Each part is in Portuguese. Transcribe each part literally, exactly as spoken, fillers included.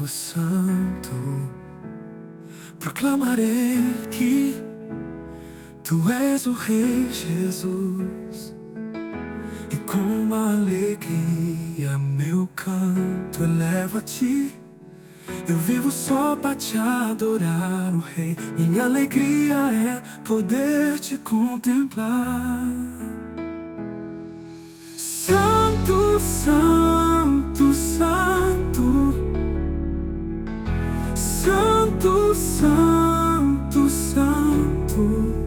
Santo, Santo, proclamarei que Tu és o Rei Jesus, e com alegria meu canto elevo a Ti. Eu vivo só para Te adorar, o Rei. Minha alegria é poder Te contemplar. Santo, Santo, Santo, Santo, Santo, Santo.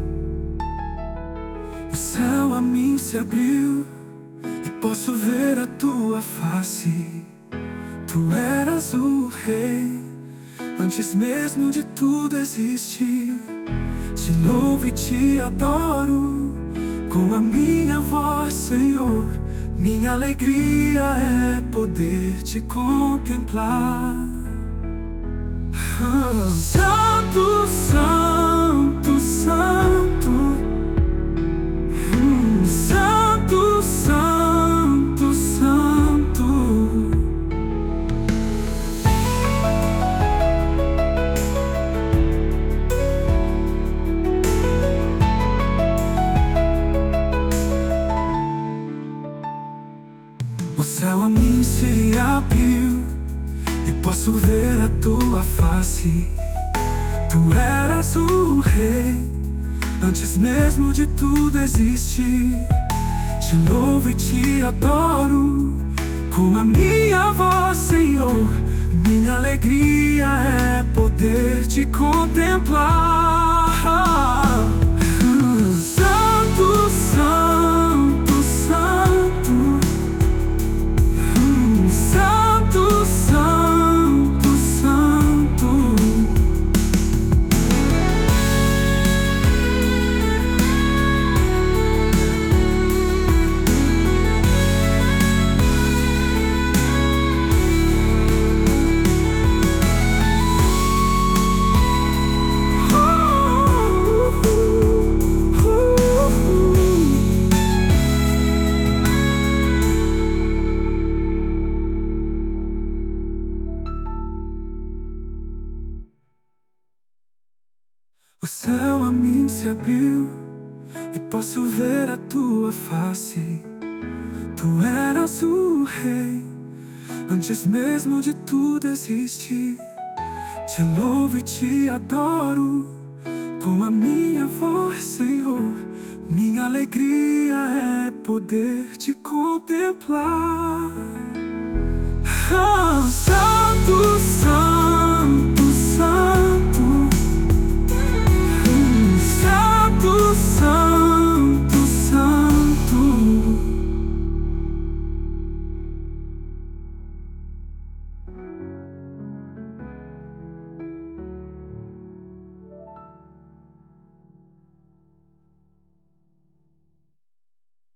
O céu a mim se abriu e posso ver a Tua face. Tu eras o Rei antes mesmo de tudo existir. Te louvo e Te adoro com a minha voz, Senhor. Minha alegria é poder Te contemplar. Ah, Santo, Santo, Santo, hum, Santo, Santo, Santo. O céu a mim se abriu e posso ver a Tua face. Tu eras o Rei antes mesmo de tudo existir. Te louvo e Te adoro com a minha voz, Senhor. Minha alegria é poder Te contemplar. Santo, Santo, Santo, Santo, Santo, Santo. O céu a mim se abriu e posso ver a Tua face. Tu eras o Rei antes mesmo de tudo existir. Te louvo e Te adoro com a minha voz, Senhor. Minha alegria é poder Te contemplar. Ah, Santo,